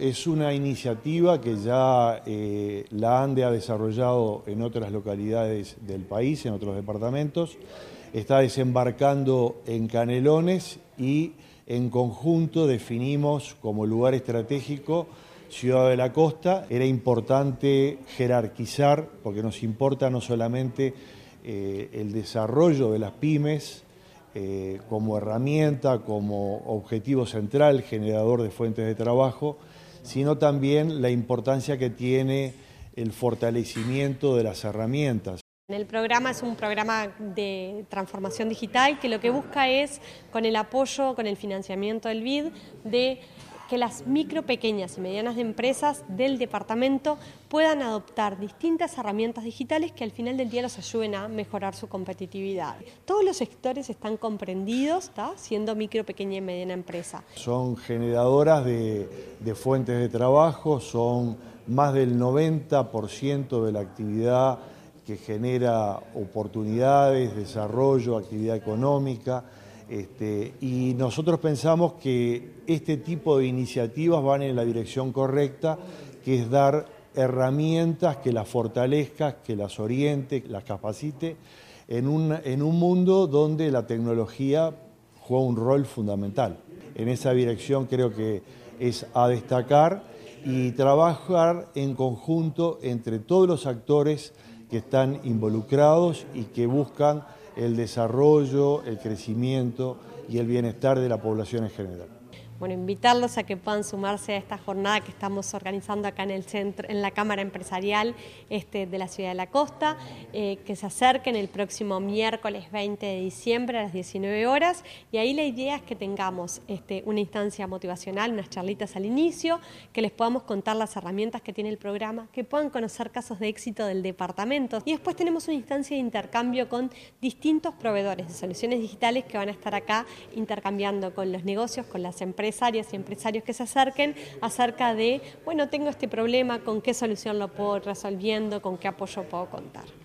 es una iniciativa que ya la ANDE ha desarrollado en otras localidades del país, en otros departamentos. Está desembarcando en Canelones y en conjunto definimos como lugar estratégico Ciudad de la Costa. Era importante jerarquizar, porque nos importa no solamente el desarrollo de las pymes como herramienta, como objetivo central, generador de fuentes de trabajo, sino también la importancia que tiene el fortalecimiento de las herramientas. El programa es un programa de transformación digital que lo que busca es, con el apoyo, con el financiamiento del BID, de que las micro, pequeñas y medianas empresas del departamento puedan adoptar distintas herramientas digitales que al final del día los ayuden a mejorar su competitividad. Todos los sectores están comprendidos, siendo micro, pequeña y mediana empresa. Son generadoras de fuentes de trabajo, son más del 90% de la actividad que genera oportunidades, desarrollo, actividad económica. Y nosotros pensamos que este tipo de iniciativas van en la dirección correcta, que es dar herramientas que las fortalezca, que las oriente, las capacite en un mundo donde la tecnología juega un rol fundamental. En esa dirección creo que es a destacar y trabajar en conjunto entre todos los actores que están involucrados y que buscan el desarrollo, el crecimiento y el bienestar de la población en general. Bueno, invitarlos a que puedan sumarse a esta jornada que estamos organizando acá en el centro, en la Cámara Empresarial de la Ciudad de la Costa, que se acerquen el próximo miércoles 20 de diciembre a las 19 horas, y ahí la idea es que tengamos una instancia motivacional, unas charlitas al inicio, que les podamos contar las herramientas que tiene el programa, que puedan conocer casos de éxito del departamento, y después tenemos una instancia de intercambio con distintos proveedores de soluciones digitales que van a estar acá intercambiando con los negocios, con las empresarias y empresarios que se acerquen acerca de, bueno, tengo este problema, con qué solución lo puedo ir resolviendo, con qué apoyo puedo contar.